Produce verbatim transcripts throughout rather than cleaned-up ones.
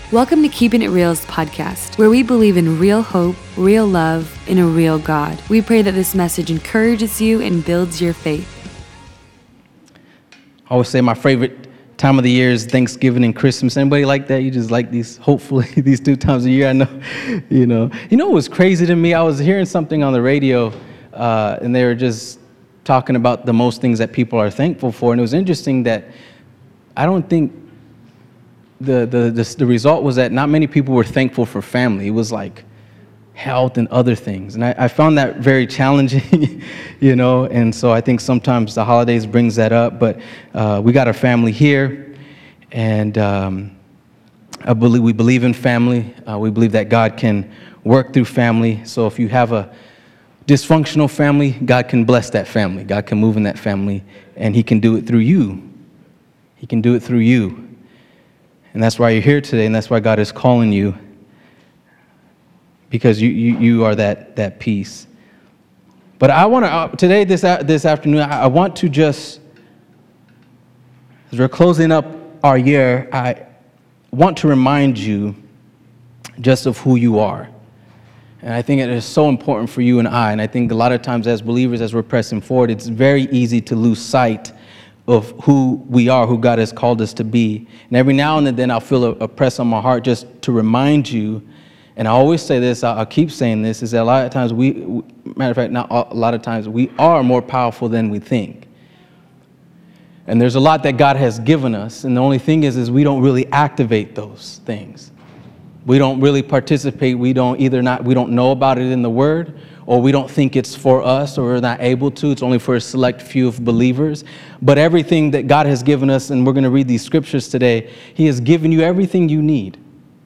Welcome to Keeping It Real's podcast, where we believe in real hope, real love, and a real God. We pray that this message encourages you and builds your faith. I always say my favorite time of the year is Thanksgiving and Christmas. Anybody like that? You just like these, hopefully, these two times a year. I know, you know. You know what was crazy to me? I was hearing something on the radio, uh, and they were just talking about the most things that people are thankful for. And it was interesting that I don't think the the the, the result was that not many people were thankful for family. It was like health and other things. And I, I found that very challenging, you know, and so I think sometimes the holidays brings that up, but uh, we got our family here, and um, I believe we believe in family. Uh, we believe that God can work through family. So if you have a dysfunctional family, God can bless that family. God can move in that family, and he can do it through you. He can do it through you. And that's why you're here today, and that's why God is calling you, because you you, you are that that peace. But I want to uh, today, this uh, this afternoon, I, I want to just, as we're closing up our year, I want to remind you just of who you are. And I think it is so important for you and I. And I think a lot of times as believers, as we're pressing forward, it's very easy to lose sight of who we are, who God has called us to be. And every now and then I'll feel a, a press on my heart just to remind you, and I always say this, I'll, I'll keep saying this, is that a lot of times we, matter of fact, not a lot of times, we are more powerful than we think. And there's a lot that God has given us, and the only thing is, is we don't really activate those things. We don't really participate, we don't either not, we don't know about it in the Word, or we don't think it's for us, or we're not able to. It's only for a select few of believers. But everything that God has given us, and we're going to read these scriptures today, he has given you everything you need.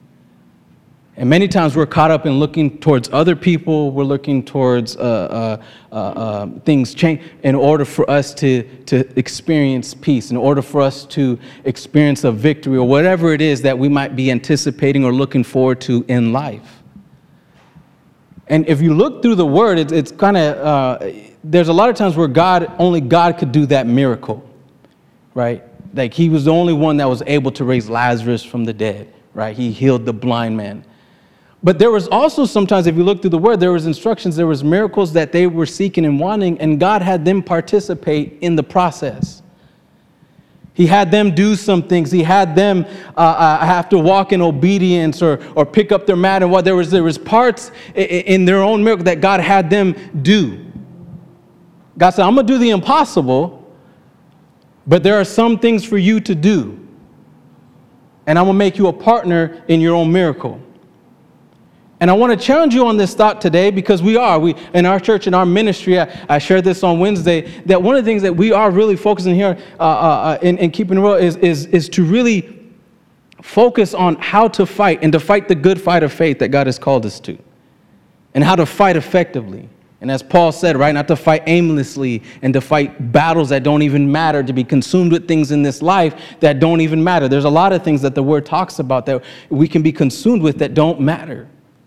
And many times we're caught up in looking towards other people. We're looking towards uh, uh, uh, uh, things change in order for us to, to experience peace, in order for us to experience a victory, or whatever it is that we might be anticipating or looking forward to in life. And if you look through the Word, it's, it's kind of, uh, there's a lot of times where God, only God could do that miracle, right? Like he was the only one that was able to raise Lazarus from the dead, right? He healed the blind man. But there was also sometimes, if you look through the Word, there was instructions, there was miracles that they were seeking and wanting, and God had them participate in the process. He had them do some things. He had them uh, uh, have to walk in obedience, or or pick up their mat and what. There was there was parts in, in their own miracle that God had them do. God said, I'm going to do the impossible, but there are some things for you to do. And I'm going to make you a partner in your own miracle. And I want to challenge you on this thought today, because we are, we in our church, in our ministry, I, I shared this on Wednesday, that one of the things that we are really focusing here uh, uh, in, in keeping it real is, is, is to really focus on how to fight, and to fight the good fight of faith that God has called us to, and how to fight effectively. And as Paul said, right, not to fight aimlessly, and to fight battles that don't even matter, to be consumed with things in this life that don't even matter. There's a lot of things that the Word talks about that we can be consumed with that don't matter.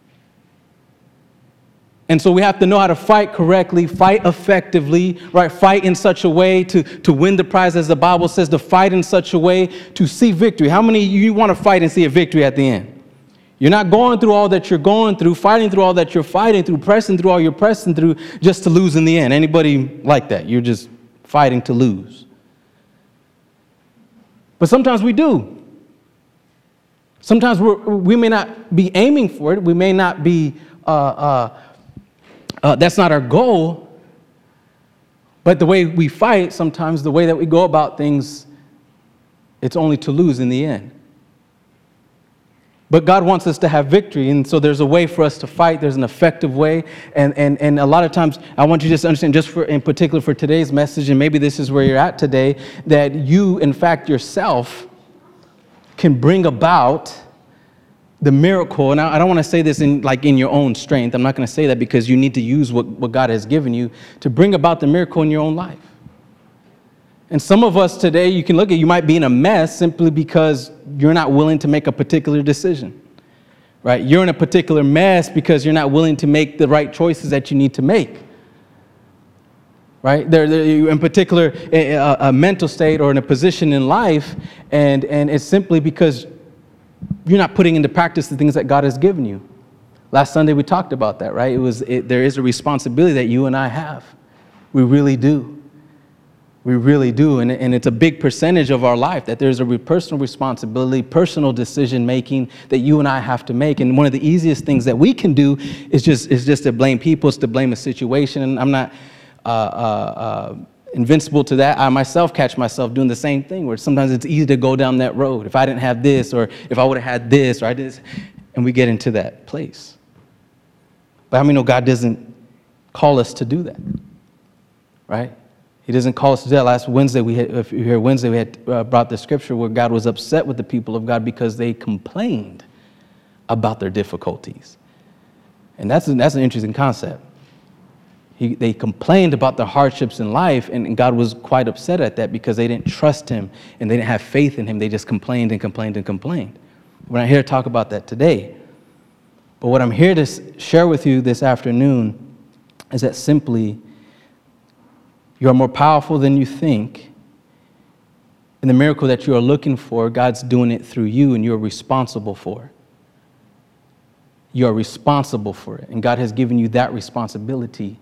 And so we have to know how to fight correctly, fight effectively, right? Fight in such a way to, to win the prize, as the Bible says, to fight in such a way to see victory. How many of you want to fight and see a victory at the end? You're not going through all that you're going through, fighting through all that you're fighting through, pressing through all you're pressing through, just to lose in the end. Anybody like that? You're just fighting to lose. But sometimes we do. Sometimes we're, we may not be aiming for it. We may not be... Uh, uh, Uh, that's not our goal, but the way we fight, sometimes the way that we go about things, it's only to lose in the end. But God wants us to have victory, and so there's a way for us to fight. There's an effective way, and and and a lot of times, I want you to just understand, just for in particular for today's message, and maybe this is where you're at today, that you, in fact, yourself can bring about the miracle. And I don't want to say this in like in your own strength. I'm not going to say that, because you need to use what, what God has given you to bring about the miracle in your own life. And some of us today, you can look at, you might be in a mess simply because you're not willing to make a particular decision, right? You're in a particular mess because you're not willing to make the right choices that you need to make. right? They're, they're in particular a, a mental state or in a position in life, and, and it's simply because you're not putting into practice the things that God has given you. Last Sunday we talked about that, right? It was it, there is a responsibility that you and I have. We really do. We really do, and, and it's a big percentage of our life that there's a re- personal responsibility, personal decision making that you and I have to make. And one of the easiest things that we can do is just is just to blame people, is to blame a situation. And I'm not uh, uh, uh, invincible to that. I myself catch myself doing the same thing, where sometimes it's easy to go down that road. If I didn't have this, or if I would have had this, or I did this, and we get into that place. But how many know God doesn't call us to do that, right? He doesn't call us to that. Last Wednesday, we had, if you hear Wednesday, we had uh, brought the scripture where God was upset with the people of God because they complained about their difficulties. And that's, that's an interesting concept. He, they complained about their hardships in life, and, and God was quite upset at that because they didn't trust him and they didn't have faith in him. They just complained and complained and complained. We're not here to talk about that today. But what I'm here to share with you this afternoon is that simply, you are more powerful than you think. And the miracle that you are looking for, God's doing it through you, and you're responsible for it. You are responsible for it, and God has given you that responsibility.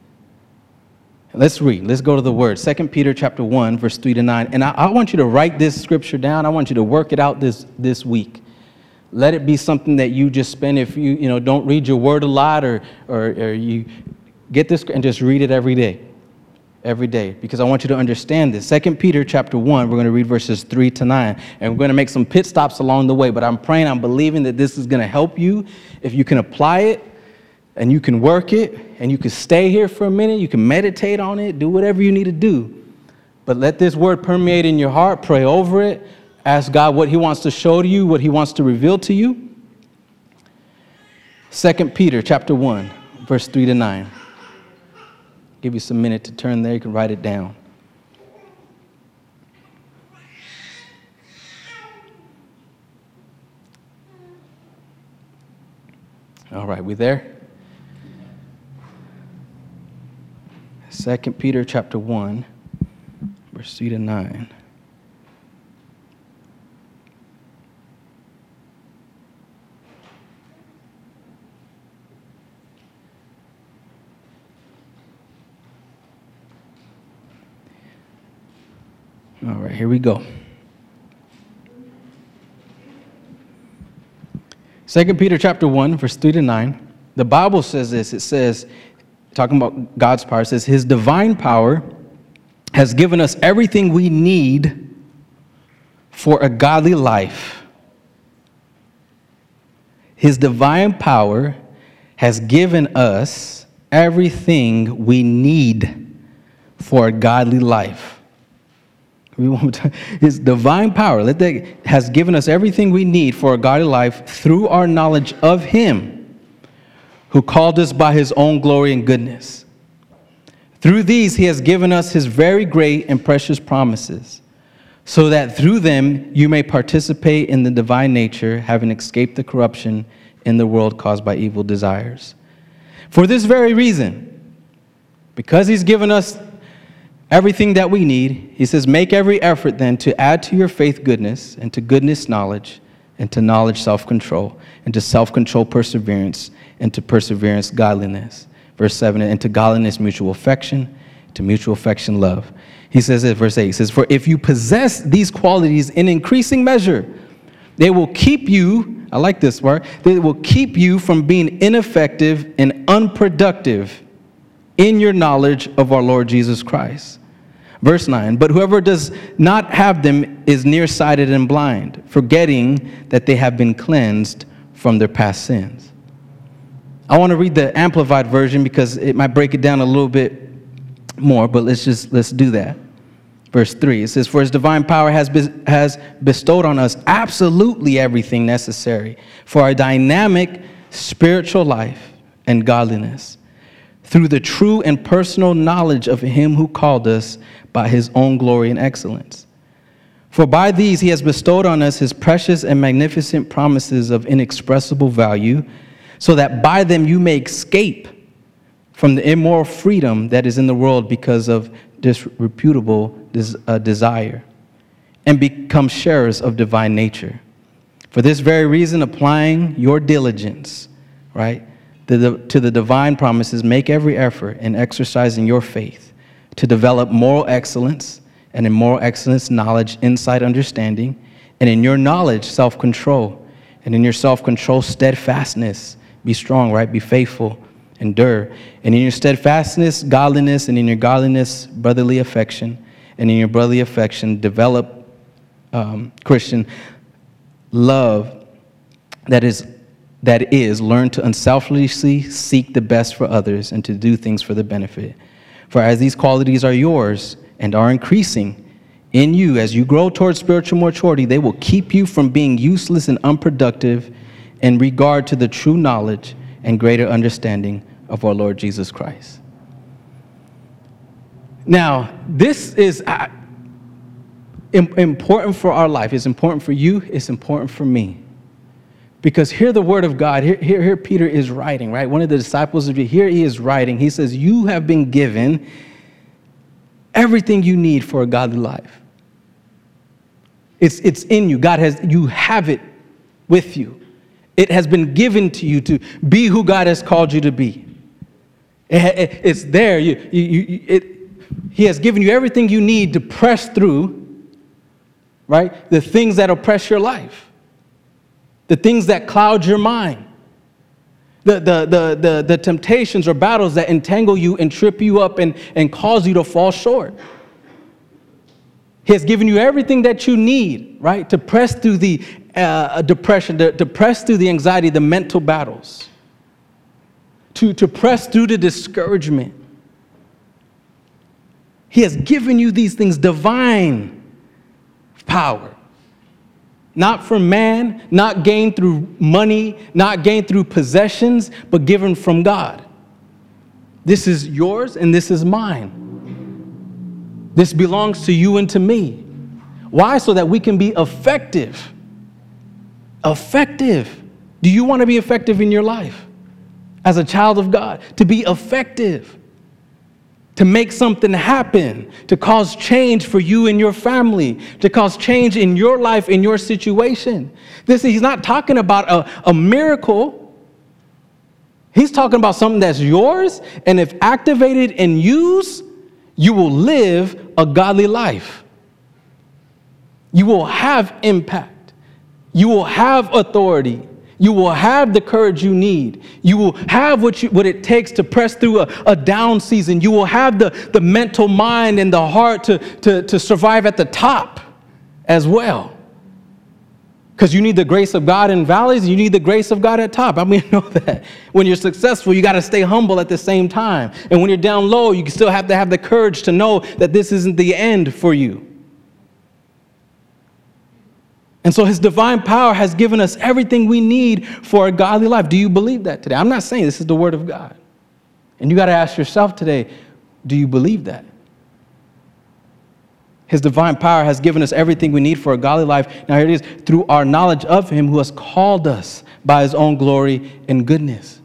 Let's read. Let's go to the word. Second Peter chapter one, verse three to nine. And I, I want you to write this scripture down. I want you to work it out this, this week. Let it be something that you just spend. If you, you know, don't read your word a lot, or, or, or you get this and just read it every day. Every day, because I want you to understand this. Second Peter chapter one, we're going to read verses three to nine, and we're going to make some pit stops along the way, but I'm praying, I'm believing that this is going to help you. If you can apply it, and you can work it, and you can stay here for a minute, you can meditate on it, do whatever you need to do. But let this word permeate in your heart, pray over it, ask God what he wants to show to you, what he wants to reveal to you. Second Peter chapter one, verse three to nine. Give you some minute to turn there. You can write it down. All right, we there? Second Peter chapter one, verse three to nine. All right, here we go. Second Peter chapter one, verse three to nine. The Bible says this. It says, talking about God's power, it says, his divine power has given us everything we need for a godly life. His divine power has given us everything we need for a godly life. We want to, his divine power let that, has given us everything we need for a godly life through our knowledge of him who called us by his own glory and goodness. Through these, he has given us his very great and precious promises, so that through them you may participate in the divine nature, having escaped the corruption in the world caused by evil desires. For this very reason, because he's given us everything that we need, he says, make every effort then to add to your faith goodness, and to goodness knowledge, and to knowledge self-control, and to self-control perseverance, and to perseverance godliness. Verse seven, and to godliness mutual affection, to mutual affection love. He says it, verse eight, he says, for if you possess these qualities in increasing measure, they will keep you, I like this part, they will keep you from being ineffective and unproductive in your knowledge of our Lord Jesus Christ. Verse nine, but whoever does not have them is nearsighted and blind, forgetting that they have been cleansed from their past sins. I want to read the Amplified version because it might break it down a little bit more, but let's just, let's do that. Verse three, it says, for his divine power has, be, has bestowed on us absolutely everything necessary for a dynamic spiritual life and godliness, through the true and personal knowledge of him who called us by his own glory and excellence. For by these he has bestowed on us his precious and magnificent promises of inexpressible value, so that by them you may escape from the immoral freedom that is in the world because of disreputable des- uh, desire, and become sharers of divine nature. For this very reason, applying your diligence, right, to the, to the divine promises, make every effort in exercising your faith to develop moral excellence, and in moral excellence, knowledge, insight, understanding, and in your knowledge, self-control, and in your self-control, steadfastness. Be strong, right? Be faithful, endure. And in your steadfastness, godliness, and in your godliness, brotherly affection, and in your brotherly affection, develop, um, Christian, love that is that is learn to unselfishly seek the best for others and to do things for the benefit. For as these qualities are yours and are increasing in you as you grow towards spiritual maturity, they will keep you from being useless and unproductive in regard to the true knowledge and greater understanding of our Lord Jesus Christ. Now, this is uh, important for our life. It's important for you. It's important for me. Because here the word of God, here, here, here Peter is writing, right? One of the disciples of you, here he is writing. He says, you have been given everything you need for a godly life. It's, it's in you. God has, you have it with you. It has been given to you to be who God has called you to be. It, it, it's there. You, you, you, it, he has given you everything you need to press through, right, the things that oppress your life, the things that cloud your mind, the, the, the, the, the temptations or battles that entangle you and trip you up and, and cause you to fall short. He has given you everything that you need, right, to press through the uh, depression, to, to press through the anxiety, the mental battles, to, to press through the discouragement. He has given you these things, divine power. Not from man, not gained through money, not gained through possessions, but given from God. This is yours and this is mine. This belongs to you and to me. Why? So that we can be effective. Effective. Do you want to be effective in your life as a child of God? To be effective. To make something happen, to cause change for you and your family, to cause change in your life, in your situation. This, he's not talking about a, a miracle. He's talking about something that's yours, and if activated and used, you will live a godly life. You will have impact. You will have authority. You will have the courage you need. You will have what, you, what it takes to press through a, a down season. You will have the, the mental mind and the heart to, to, to survive at the top as well. Because you need the grace of God in valleys, you need the grace of God at top. I mean, you know that. When you're successful, you got to stay humble at the same time. And when you're down low, you still have to have the courage to know that this isn't the end for you. And so his divine power has given us everything we need for a godly life. Do you believe that today? I'm not saying this is the word of God. And you got to ask yourself today, do you believe that? His divine power has given us everything we need for a godly life. Now here it is, through our knowledge of him who has called us by his own glory and goodness.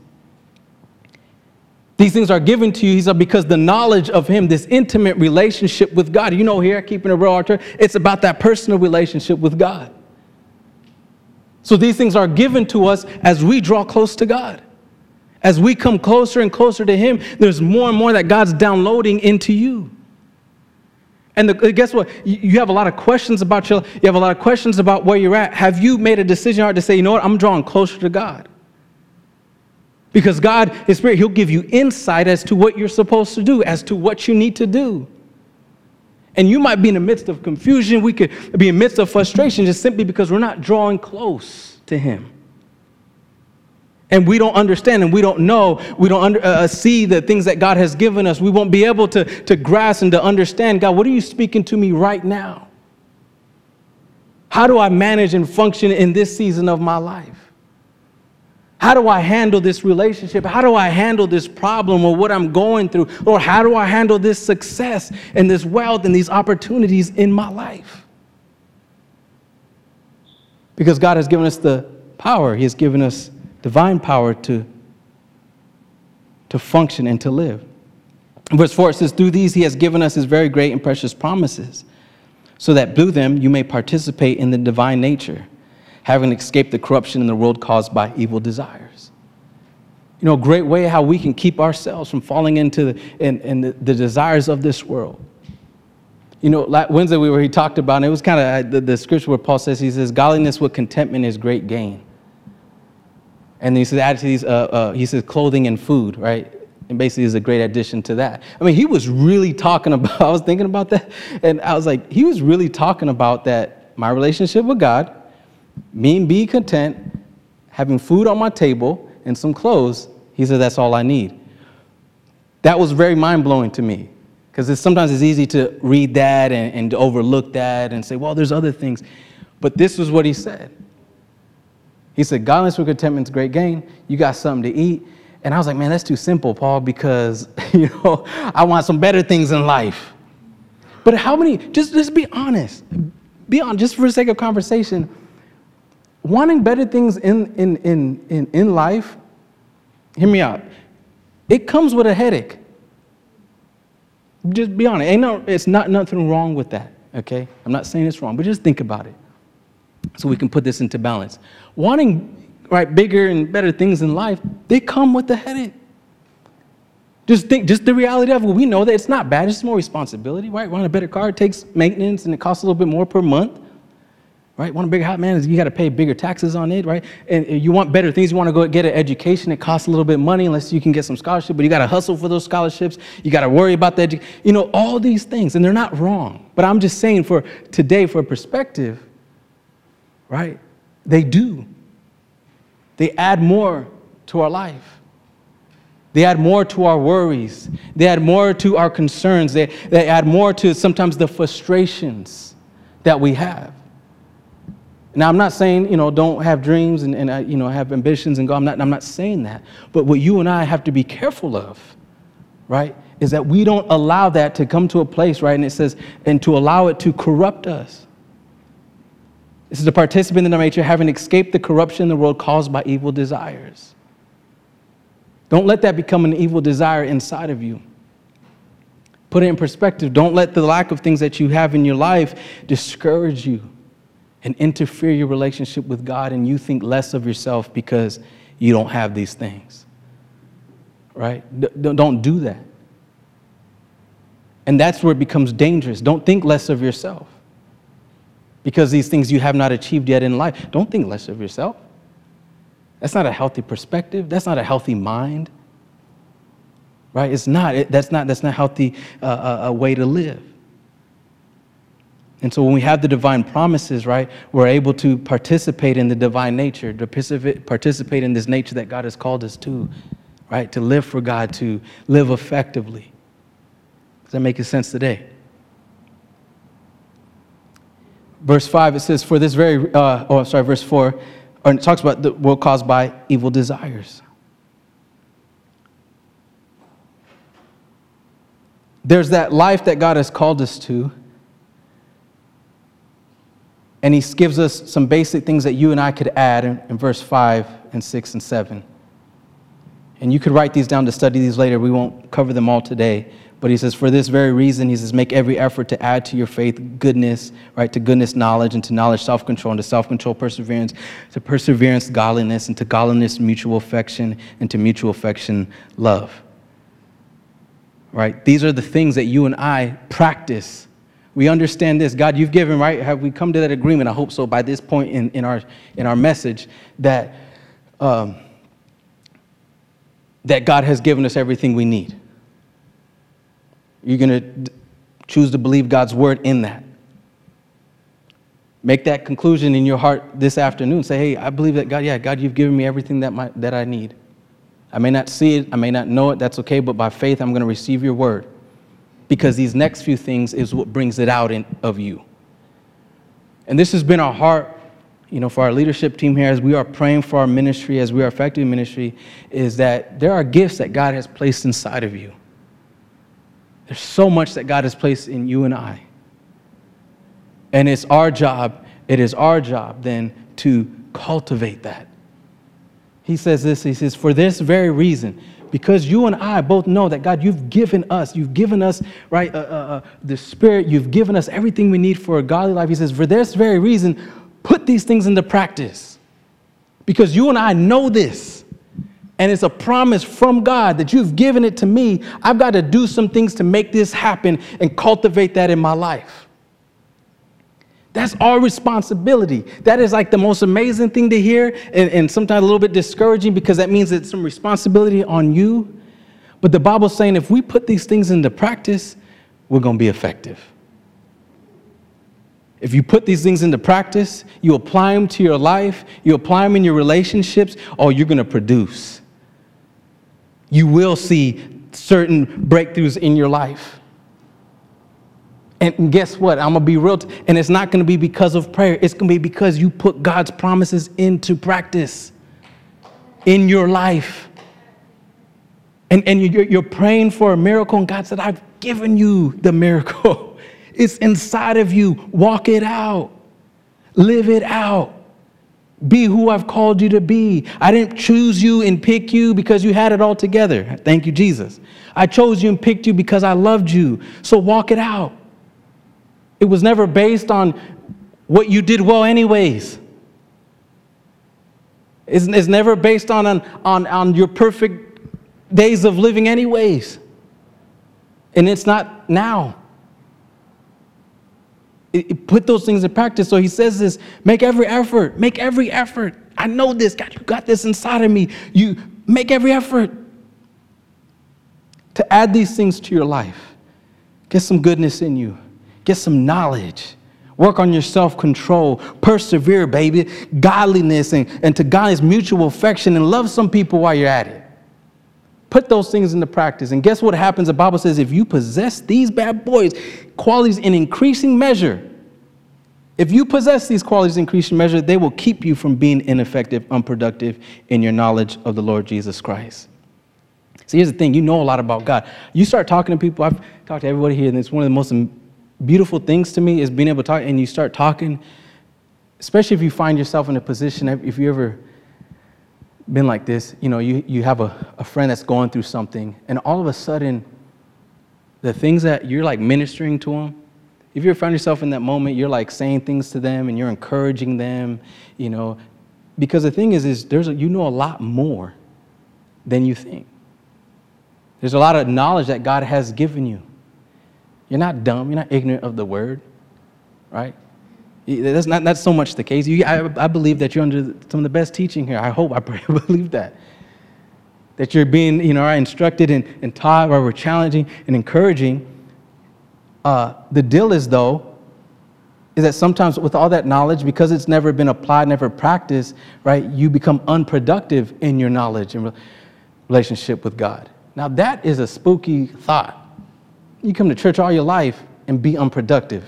These things are given to you, he said, because the knowledge of him, this intimate relationship with God. You know, here, keeping a real altar, it's about that personal relationship with God. So these things are given to us as we draw close to God. As we come closer and closer to him, there's more and more that God's downloading into you. And the, guess what? You have a lot of questions about your, you have a lot of questions about where you're at. Have you made a decision to say, you know what, I'm drawing closer to God? Because God, his Spirit, he'll give you insight as to what you're supposed to do, as to what you need to do. And you might be in the midst of confusion. We could be in the midst of frustration just simply because we're not drawing close to him. And we don't understand and we don't know. We don't under, uh, see the things that God has given us. We won't be able to, to grasp and to understand, God, what are you speaking to me right now? How do I manage and function in this season of my life? How do I handle this relationship? How do I handle this problem or what I'm going through? Or how do I handle this success and this wealth and these opportunities in my life? Because God has given us the power. He has given us divine power to, to function and to live. Verse four, it says, through these he has given us his very great and precious promises, so that through them you may participate in the divine nature, having escaped the corruption in the world caused by evil desires. You know, a great way how we can keep ourselves from falling into the, in, in the, the desires of this world. You know, like Wednesday we were, he talked about, and it was kind of the, the scripture where Paul says, he says, godliness with contentment is great gain. And he says, add to these, uh, uh, he says, clothing and food, right? And basically is a great addition to that. I mean, he was really talking about, I was thinking about that, and I was like, he was really talking about that, my relationship with God, me being content, having food on my table, and some clothes. He said, that's all I need. That was very mind-blowing to me, because it's, sometimes it's easy to read that and, and to overlook that and say, well, there's other things. But this was what he said. He said, godliness with contentment is great gain. You got something to eat. And I was like, man, that's too simple, Paul, because, you know, I want some better things in life. But how many, just, just be honest. Be honest, just for the sake of conversation. Wanting better things in, in, in, in, in life, hear me out, it comes with a headache. Just be honest. Ain't no, it's not nothing wrong with that, okay? I'm not saying it's wrong, but just think about it so we can put this into balance. Wanting, right, bigger and better things in life, they come with a headache. Just think, just the reality of it. We know that it's not bad. It's more responsibility, right? Want a better car, it takes maintenance, and it costs a little bit more per month. Right? Want a bigger house, man, you got to pay bigger taxes on it, right? And you want better things. You want to go get an education. It costs a little bit of money unless you can get some scholarship, but you got to hustle for those scholarships. You got to worry about the edu- you know, all these things, and they're not wrong. But I'm just saying for today, for perspective, right? They do. They add more to our life. They add more to our worries. They add more to our concerns. They, they add more to sometimes the frustrations that we have. Now, I'm not saying, you know, don't have dreams and, and uh, you know, have ambitions and go. I'm not, I'm not saying that. But what you and I have to be careful of, right, is that we don't allow that to come to a place, right, and it says, and to allow it to corrupt us. This is a participant in the nature, having escaped the corruption in the world caused by evil desires. Don't let that become an evil desire inside of you. Put it in perspective. Don't let the lack of things that you have in your life discourage you and interfere your relationship with God, and you think less of yourself because you don't have these things, right? D- don't do that. And that's where it becomes dangerous. Don't think less of yourself because these things you have not achieved yet in life. Don't think less of yourself. That's not a healthy perspective. That's not a healthy mind, right? It's not. It, that's not. That's not a healthy uh, a way to live. And so when we have the divine promises, right, we're able to participate in the divine nature, to participate in this nature that God has called us to, right, to live for God, to live effectively. Does that make sense today? Verse five, it says, for this very, uh, oh, I'm sorry, verse four, or it talks about the world caused by evil desires. There's that life that God has called us to. And he gives us some basic things that you and I could add in, in verse five and six and seven. And you could write these down to study these later. We won't cover them all today. But he says, for this very reason, he says, make every effort to add to your faith goodness, right? To goodness, knowledge, and to knowledge, self-control, and to self-control, perseverance, to perseverance, godliness, and to godliness, mutual affection, and to mutual affection, love. Right? These are the things that you and I practice. We understand this. God, you've given, right? Have we come to that agreement? I hope so by this point in, in our in our message that um, that God has given us everything we need. You're going to d- choose to believe God's word in that. Make that conclusion in your heart this afternoon. Say, hey, I believe that God, yeah, God, you've given me everything that my, that I need. I may not see it. I may not know it. That's okay. But by faith, I'm going to receive your word. Because these next few things is what brings it out in, of you. And this has been our heart, you know, for our leadership team here as we are praying for our ministry, as we are effective in ministry, is that there are gifts that God has placed inside of you. There's so much that God has placed in you and I. And it's our job, it is our job then to cultivate that. He says this, he says, for this very reason, because you and I both know that, God, you've given us, you've given us, right, uh, uh, uh, the Spirit, you've given us everything we need for a godly life. He says, for this very reason, put these things into practice. Because you and I know this. And it's a promise from God that you've given it to me. I've got to do some things to make this happen and cultivate that in my life. That's our responsibility. That is like the most amazing thing to hear, and, and sometimes a little bit discouraging because that means it's some responsibility on you. But the Bible's saying if we put these things into practice, we're going to be effective. If you put these things into practice, you apply them to your life, you apply them in your relationships, oh, you're going to produce. You will see certain breakthroughs in your life. And guess what? I'm going to be real. T- and it's not going to be because of prayer. It's going to be because you put God's promises into practice in your life. And, and you're, you're praying for a miracle, and God said, I've given you the miracle. It's inside of you. Walk it out. Live it out. Be who I've called you to be. I didn't choose you and pick you because you had it all together. Thank you, Jesus. I chose you and picked you because I loved you. So walk it out. It was never based on what you did well anyways. It's, it's never based on, on, on, on your perfect days of living anyways. And it's not now. It, it put those things in practice. So he says this, make every effort, make every effort. I know this, God, you got this inside of me. You make every effort to add these things to your life. Get some goodness in you. Get some knowledge. Work on your self-control. Persevere, baby. Godliness and, and to God's mutual affection, and love some people while you're at it. Put those things into practice. And guess what happens? The Bible says if you possess these bad boys, qualities in increasing measure, if you possess these qualities in increasing measure, they will keep you from being ineffective, unproductive in your knowledge of the Lord Jesus Christ. See, here's the thing. You know a lot about God. You start talking to people. I've talked to everybody here, and it's one of the most beautiful things to me is being able to talk, and you start talking, especially if you find yourself in a position, if you ever been like this, you know, you, you have a, a friend that's going through something, and all of a sudden, the things that you're like ministering to them, if you ever find yourself in that moment, you're like saying things to them and you're encouraging them, you know, because the thing is, is there's a, you know a lot more than you think. There's a lot of knowledge that God has given you. You're not dumb. You're not ignorant of the word, right? That's not that's so much the case. You, I, I believe that you're under some of the best teaching here. I hope, I pray, I believe that. That you're being, you know, instructed and, and taught, or we're challenging and encouraging. Uh, the deal is, though, is that sometimes with all that knowledge, because it's never been applied, never practiced, right, you become unproductive in your knowledge and relationship with God. Now, that is a spooky thought. You come to church all your life and be unproductive.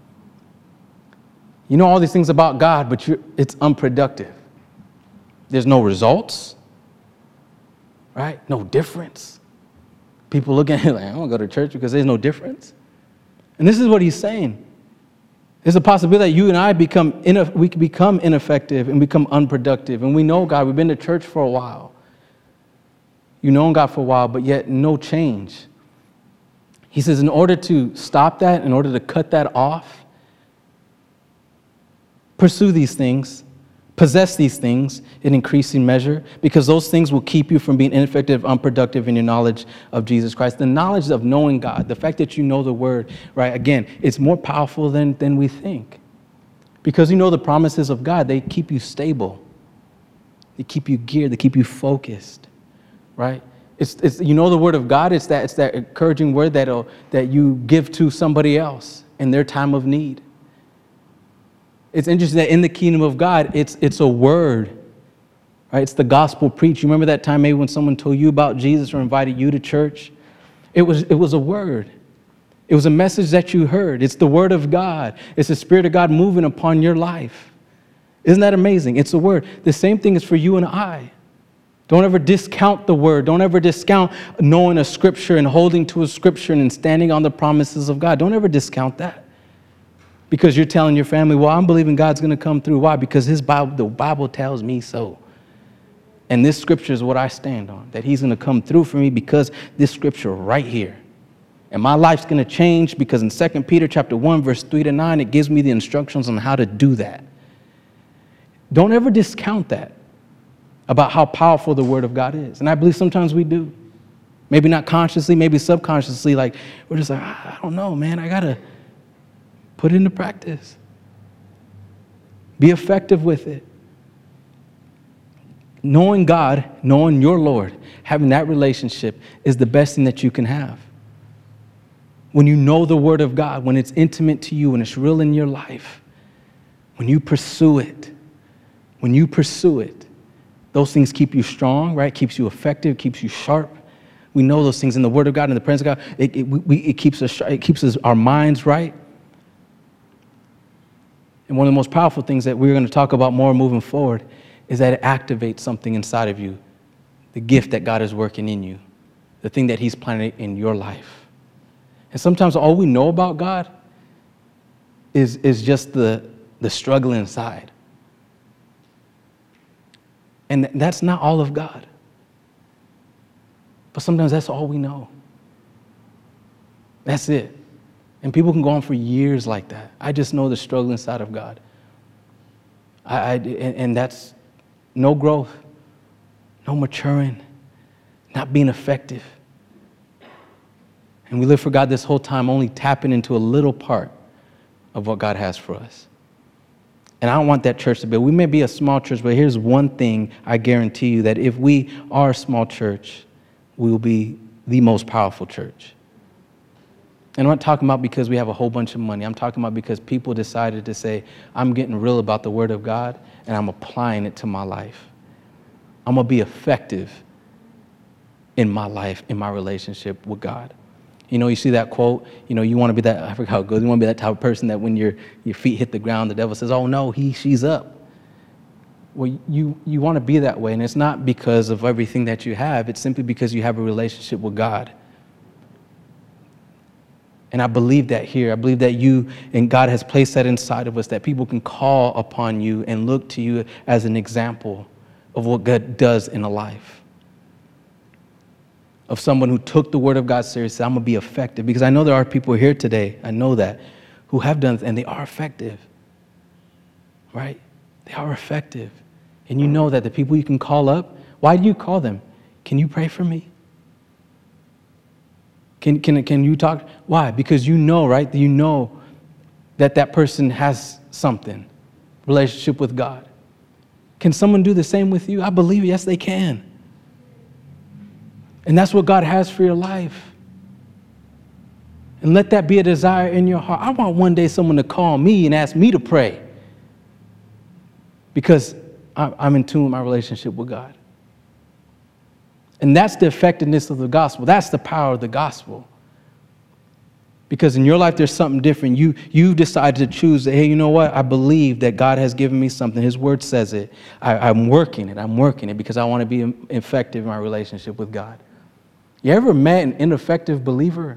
You know all these things about God, but you're, it's unproductive. There's no results, right? No difference. People look at it like, I don't go to church because there's no difference. And this is what he's saying. There's a possibility that you and I become ineff- we can become ineffective and become unproductive. And we know God. We've been to church for a while. You've known God for a while, but yet no change. He says in order to stop that, in order to cut that off, pursue these things, possess these things in increasing measure, because those things will keep you from being ineffective, unproductive in your knowledge of Jesus Christ. The knowledge of knowing God, the fact that you know the word, right? Again, it's more powerful than, than we think. Because you know the promises of God, they keep you stable. They keep you geared, they keep you focused, right? It's, it's, you know the word of God, it's that, it's that encouraging word that that you give to somebody else in their time of need. It's interesting that in the kingdom of God, it's, it's a word, right? It's the gospel preached. You remember that time maybe when someone told you about Jesus or invited you to church? It was, it was a word. It was a message that you heard. It's the word of God. It's the Spirit of God moving upon your life. Isn't that amazing? It's a word. The same thing is for you and I. Don't ever discount the word. Don't ever discount knowing a scripture and holding to a scripture and standing on the promises of God. Don't ever discount that. Because you're telling your family, well, I'm believing God's going to come through. Why? Because his Bible, the Bible tells me so. And this scripture is what I stand on, that he's going to come through for me because this scripture right here. And my life's going to change because in Second Peter chapter one, verse three to nine, it gives me the instructions on how to do that. Don't ever discount that about how powerful the Word of God is. And I believe sometimes we do. Maybe not consciously, maybe subconsciously, like we're just like, I don't know, man, I got to put it into practice. Be effective with it. Knowing God, knowing your Lord, having that relationship is the best thing that you can have. When you know the Word of God, when it's intimate to you and it's real in your life, when you pursue it, when you pursue it, those things keep you strong, right? Keeps you effective, keeps you sharp. We know those things in the Word of God, in the presence of God. It, it, we, it keeps us, it keeps us, our minds right. And one of the most powerful things that we're going to talk about more moving forward is that it activates something inside of you, the gift that God is working in you, the thing that He's planted in your life. And sometimes all we know about God is, is just the, the struggle inside. And that's not all of God. But sometimes that's all we know. That's it. And people can go on for years like that. I just know the struggle inside of God. I, I, and, and that's no growth, no maturing, not being effective. And we live for God this whole time only tapping into a little part of what God has for us. And I don't want that church to be. We may be a small church, but here's one thing I guarantee you, that if we are a small church, we will be the most powerful church. And I'm not talking about because we have a whole bunch of money. I'm talking about because people decided to say, I'm getting real about the Word of God and I'm applying it to my life. I'm going to be effective in my life, in my relationship with God. You know, you see that quote, you know, you want to be that, I forget how it goes, you want to be that type of person that when your your feet hit the ground, the devil says, oh no, he, she's up. Well, you, you want to be that way, and it's not because of everything that you have. It's simply because you have a relationship with God. And I believe that here. I believe that you and God has placed that inside of us, that people can call upon you and look to you as an example of what God does in a life. Of someone who took the Word of God seriously. I'm going to be effective. Because I know there are people here today, I know that, who have done it, and they are effective. Right? They are effective. And you know that the people you can call up, why do you call them? Can you pray for me? Can, can, can you talk? Why? Because you know, right? You know that that person has something, relationship with God. Can someone do the same with you? I believe, yes, they can. And that's what God has for your life. And let that be a desire in your heart. I want one day someone to call me and ask me to pray because I'm in tune with my relationship with God. And that's the effectiveness of the gospel. That's the power of the gospel. Because in your life, there's something different. You, you've decided to choose that, hey, you know what? I believe that God has given me something. His word says it. I, I'm working it. I'm working it because I want to be effective in my relationship with God. You ever met an ineffective believer?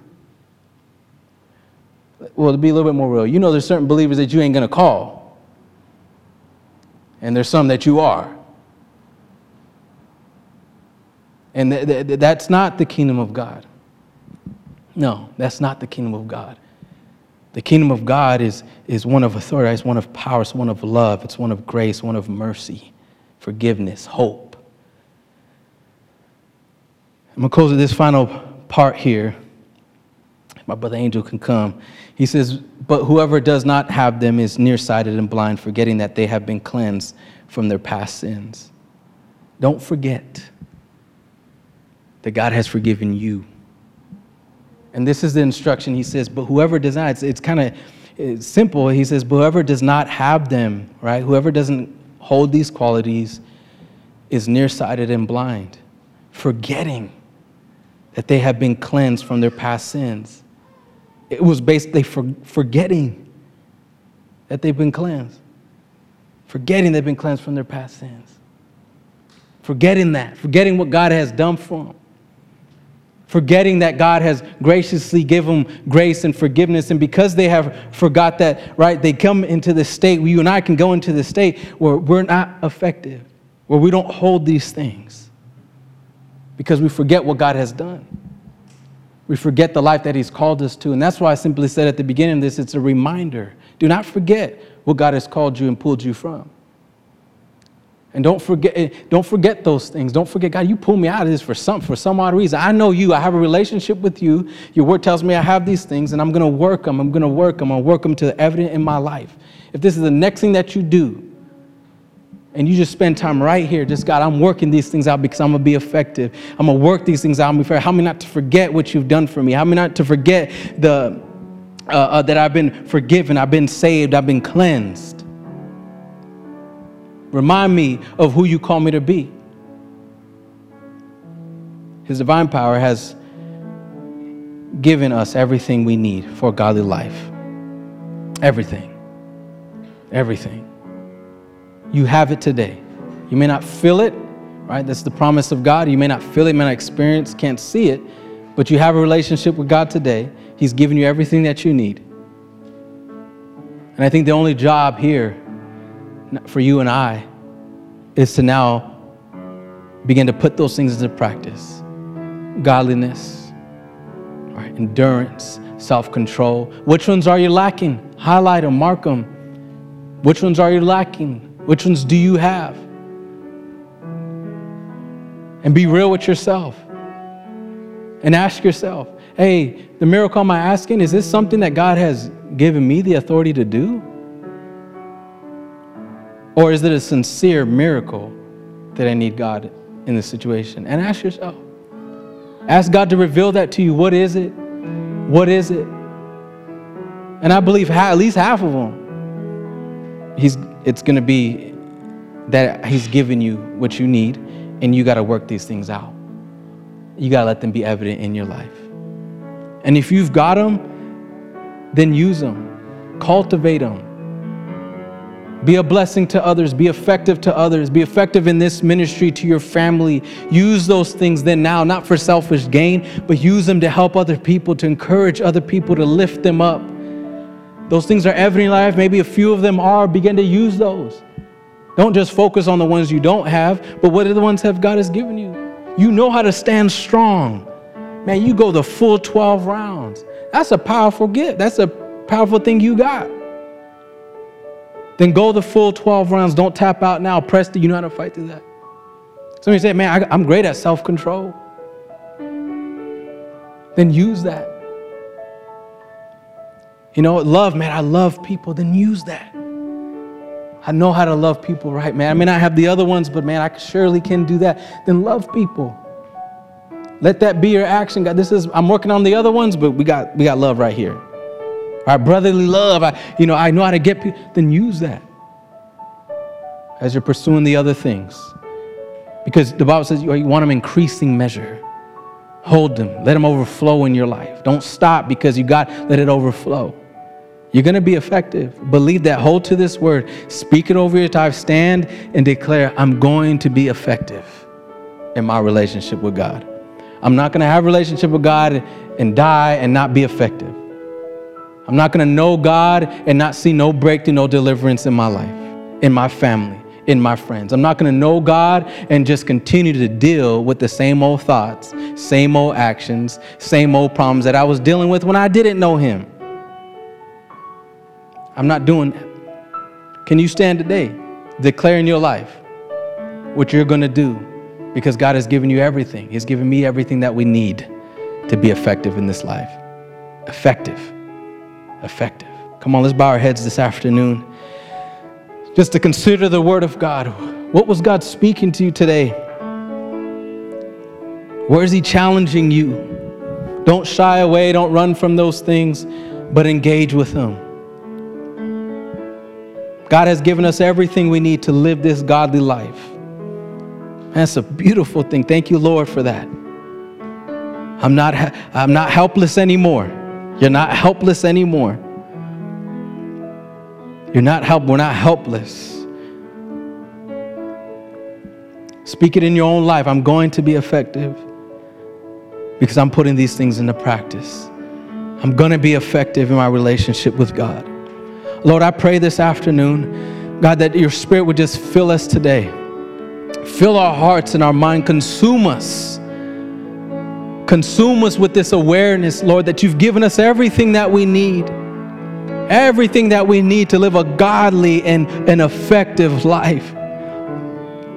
Well, to be a little bit more real, you know there's certain believers that you ain't going to call. And there's some that you are. And th- th- that's not the kingdom of God. No, that's not the kingdom of God. The kingdom of God is, is one of authority, it's one of power, it's one of love, it's one of grace, one of mercy, forgiveness, hope. I'm going to close with this final part here. My brother Angel can come. He says, but whoever does not have them is nearsighted and blind, forgetting that they have been cleansed from their past sins. Don't forget that God has forgiven you. And this is the instruction. He says, but whoever does not, it's, it's kind of simple. He says, but whoever does not have them, right? Whoever doesn't hold these qualities is nearsighted and blind, forgetting that they have been cleansed from their past sins. It was basically for, forgetting that they've been cleansed. Forgetting they've been cleansed from their past sins. Forgetting that. Forgetting what God has done for them. Forgetting that God has graciously given them grace and forgiveness. And because they have forgot that, right, they come into this state, you and I can go into this state where we're not effective, where we don't hold these things because we forget what God has done. We forget the life that He's called us to. And that's why I simply said at the beginning of this, it's a reminder. Do not forget what God has called you and pulled you from. And don't forget, don't forget those things. Don't forget, God, you pulled me out of this for some, for some odd reason. I know you. I have a relationship with you. Your word tells me I have these things, and I'm going to work them. I'm going to work them. I'm going to work them to the evident in my life. If this is the next thing that you do, and you just spend time right here, just, God, I'm working these things out because I'm going to be effective. I'm going to work these things out. I'm going to be fair. Help me not to forget what you've done for me. Help me not to forget the uh, uh, that I've been forgiven. I've been saved. I've been cleansed. Remind me of who you call me to be. His divine power has given us everything we need for a godly life. Everything. Everything. You have it today. You may not feel it, right? That's the promise of God. You may not feel it, may not experience, can't see it, but you have a relationship with God today. He's given you everything that you need. And I think the only job here for you and I is to now begin to put those things into practice. Godliness, right? Endurance, self-control. Which ones are you lacking? Highlight them, mark them. Which ones are you lacking? Which ones do you have? And be real with yourself. And ask yourself, hey, the miracle I'm asking, is this something that God has given me the authority to do? Or is it a sincere miracle that I need God in this situation? And ask yourself. Ask God to reveal that to you. What is it? What is it? And I believe ha- at least half of them, he's, it's going to be that he's given you what you need, and you got to work these things out. You got to let them be evident in your life. And if you've got them, then use them. Cultivate them. Be a blessing to others. Be effective to others. Be effective in this ministry to your family. Use those things then now, not for selfish gain, but use them to help other people, to encourage other people, to lift them up. Those things are evident in life. Maybe a few of them are. Begin to use those. Don't just focus on the ones you don't have, but what are the ones that God has given you? You know how to stand strong. Man, you go the full twelve rounds. That's a powerful gift. That's a powerful thing you got. Then go the full twelve rounds. Don't tap out now. Press the, you know how to fight through that. Somebody say, man, I, I'm great at self-control. Then use that. You know, love, man, I love people. Then use that. I know how to love people, right, man? I may not have the other ones, but man, I surely can do that. Then love people. Let that be your action. God, this is, I'm working on the other ones, but we got, we got love right here. Our brotherly love, I, you know, I know how to get people. Then use that as you're pursuing the other things. Because the Bible says you, you want them increasing measure. Hold them. Let them overflow in your life. Don't stop because you got, let it overflow. You're going to be effective. Believe that. Hold to this word. Speak it over your life. Stand and declare, I'm going to be effective in my relationship with God. I'm not going to have a relationship with God and die and not be effective. I'm not going to know God and not see no breakthrough, no deliverance in my life, in my family, in my friends. I'm not going to know God and just continue to deal with the same old thoughts, same old actions, same old problems that I was dealing with when I didn't know him. I'm not doing that. Can you stand today, declare in your life what you're going to do? Because God has given you everything. He's given me everything that we need to be effective in this life. Effective. Effective. Come on, let's bow our heads this afternoon. Just to consider the word of God. What was God speaking to you today? Where is he challenging you? Don't shy away. Don't run from those things, but engage with him. God has given us everything we need to live this godly life. That's a beautiful thing. Thank you, Lord, for that. I'm not, I'm not helpless anymore. You're not helpless anymore. You're not help. We're not helpless. Speak it in your own life. I'm going to be effective because I'm putting these things into practice. I'm going to be effective in my relationship with God. Lord, I pray this afternoon, God, that your spirit would just fill us today. Fill our hearts and our mind. Consume us. Consume us with this awareness, Lord, that you've given us everything that we need. Everything that we need to live a godly and an effective life.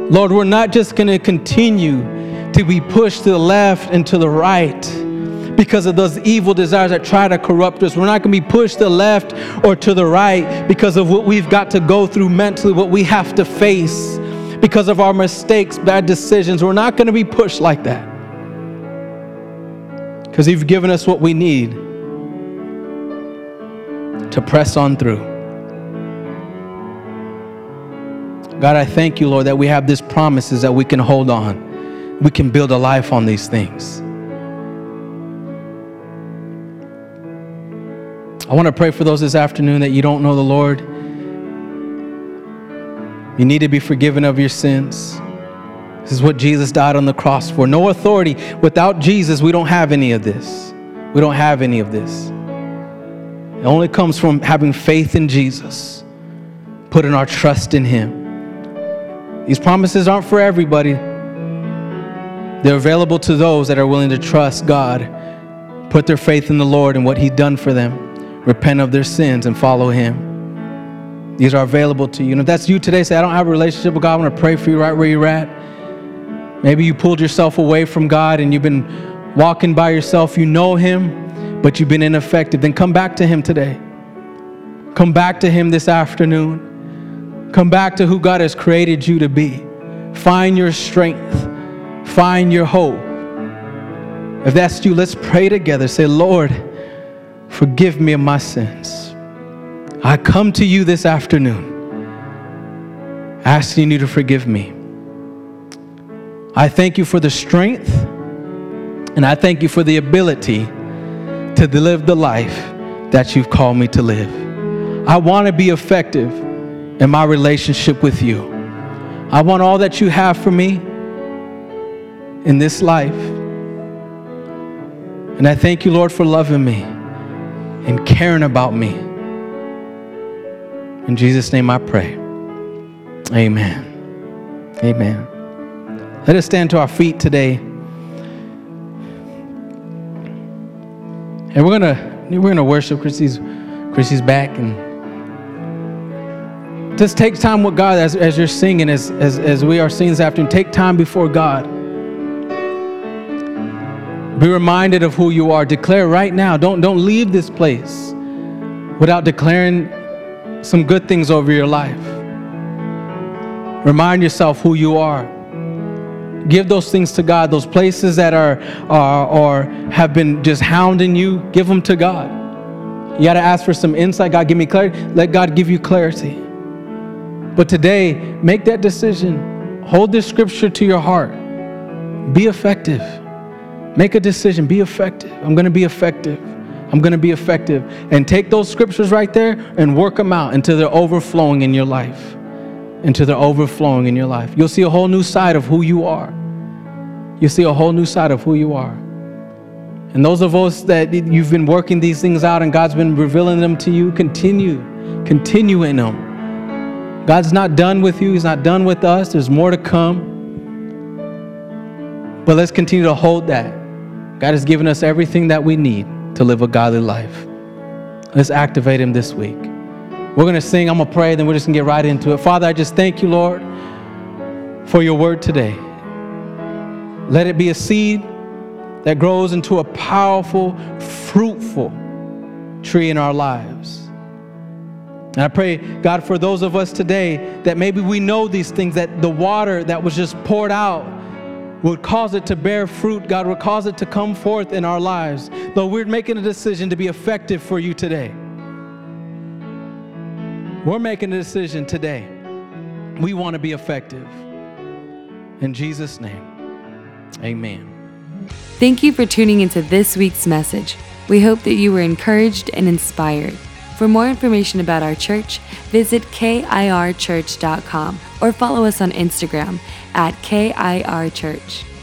Lord, we're not just going to continue to be pushed to the left and to the right because of those evil desires that try to corrupt us. We're not going to be pushed to the left or to the right because of what we've got to go through mentally, what we have to face because of our mistakes, bad decisions. We're not going to be pushed like that because you've given us what we need to press on through. God, I thank you, Lord, that we have these promises that we can hold on. We can build a life on these things. I want to pray for those this afternoon that you don't know the Lord. You need to be forgiven of your sins. This is what Jesus died on the cross for. No authority. Without Jesus, we don't have any of this. We don't have any of this. It only comes from having faith in Jesus, putting our trust in Him. These promises aren't for everybody. They're available to those that are willing to trust God, put their faith in the Lord and what He's done for them, repent of their sins and follow Him. These are available to you. And if that's you today, say, I don't have a relationship with God, I want to pray for you right where you're at. Maybe you pulled yourself away from God and you've been walking by yourself. You know Him, but you've been ineffective. Then come back to Him today. Come back to Him this afternoon. Come back to who God has created you to be. Find your strength. Find your hope. If that's you, let's pray together. Say, Lord, forgive me of my sins. I come to you this afternoon, asking you to forgive me. I thank you for the strength, and I thank you for the ability to live the life that you've called me to live. I want to be effective in my relationship with you. I want all that you have for me in this life. And I thank you, Lord, for loving me and caring about me. In Jesus' name I pray. Amen. Amen. Let us stand to our feet today. And we're gonna we're gonna worship. Chrissy's Chrissy's back, and just take time with God as, as you're singing, as, as, as we are singing this afternoon. Take time before God. Be reminded of who you are. Declare right now. Don't, don't leave this place without declaring some good things over your life. Remind yourself who you are. Give those things to God. Those places that are, are or have been just hounding you, give them to God. You got to ask for some insight. God, give me clarity. Let God give you clarity. But today, make that decision. Hold this scripture to your heart. Be effective. Make a decision. Be effective. I'm going to be effective. I'm going to be effective. And take those scriptures right there and work them out until they're overflowing in your life. Until they're overflowing in your life. You'll see a whole new side of who you are. You'll see a whole new side of who you are. And those of us that you've been working these things out and God's been revealing them to you, continue. Continue in them. God's not done with you. He's not done with us. There's more to come. But let's continue to hold that. God has given us everything that we need to live a godly life. Let's activate Him this week. We're going to sing. I'm going to pray. Then we're just going to get right into it. Father, I just thank you, Lord, for your word today. Let it be a seed that grows into a powerful, fruitful tree in our lives. And I pray, God, for those of us today that maybe we know these things, that the water that was just poured out would cause it to bear fruit. God, would cause it to come forth in our lives. Though we're making a decision to be effective for you today. We're making a decision today. We want to be effective. In Jesus' name, amen. Thank you for tuning into this week's message. We hope that you were encouraged and inspired. For more information about our church, visit K I R church dot com or follow us on Instagram at K I R Church.